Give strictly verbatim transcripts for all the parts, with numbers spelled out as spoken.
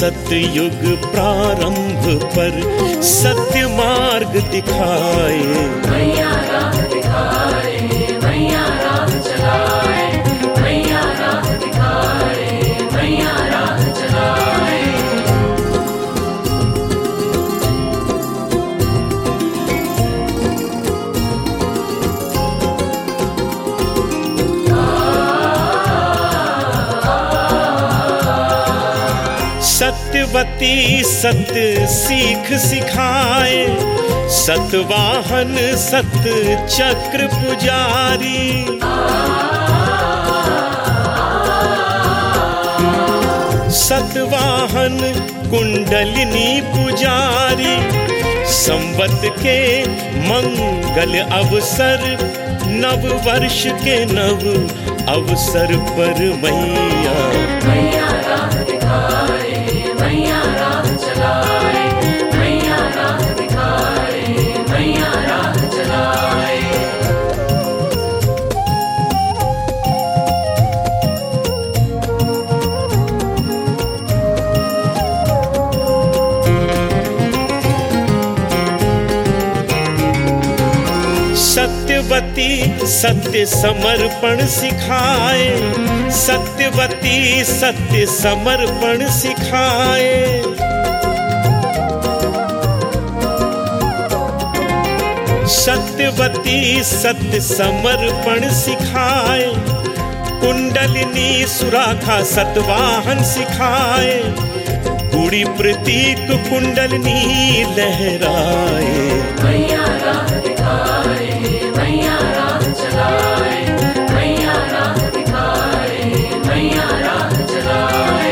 सतयुग प्रारंभ पर सत्य मार्ग दिखाए। मैया राह दिखाए, मैया राह चलाए, मैया राह दिखाए, मैया राह चलाए। सत्यवती सत्य सीख सिखाए, सतवाहन सत्य चक्र पुजारी। सतवाहन कुंडलिनी पुजारी, संवत के मंगल अवसर, नव वर्ष के नव अवसर पर मैया। मैया राह दिखाए, मैया राह चलाए, मैया राह दिखाए, मैया राह चलाए। सत्यवती सत्य समर्पण सिखाए, सत्यवती सत्य समर्पण सिखाए। सत्यवती सत्य समर्पण सिखाए, कुंडलिनी सुराखा सतवाहन सिखाए। गुड़ी प्रतीक कुंडलिनी लहराए। मैया राह दिखाए, मैया राह चलाए, मैया राह दिखाए, मैया राह चलाए।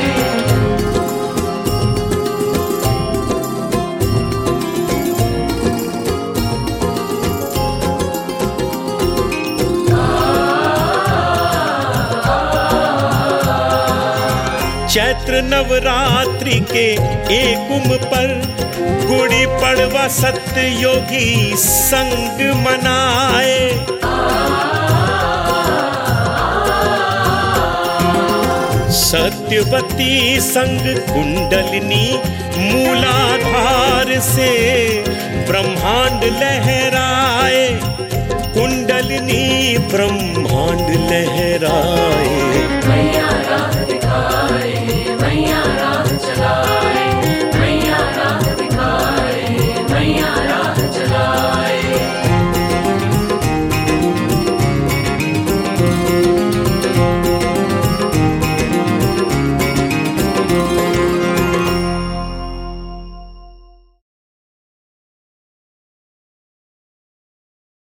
चैत्र नवरात्रि के एकुम पर गुड़ी पड़वा सत्य योगी संग मनाए। सत्यवती संग कुंडलिनी मूलाधार से ब्रह्मांड लहराए। कुंडलिनी ब्रह्मांड लहराए। मैया राह दिखाए, मैया राह चलाए, मैया राह दिखाए, मैया राह चलाए।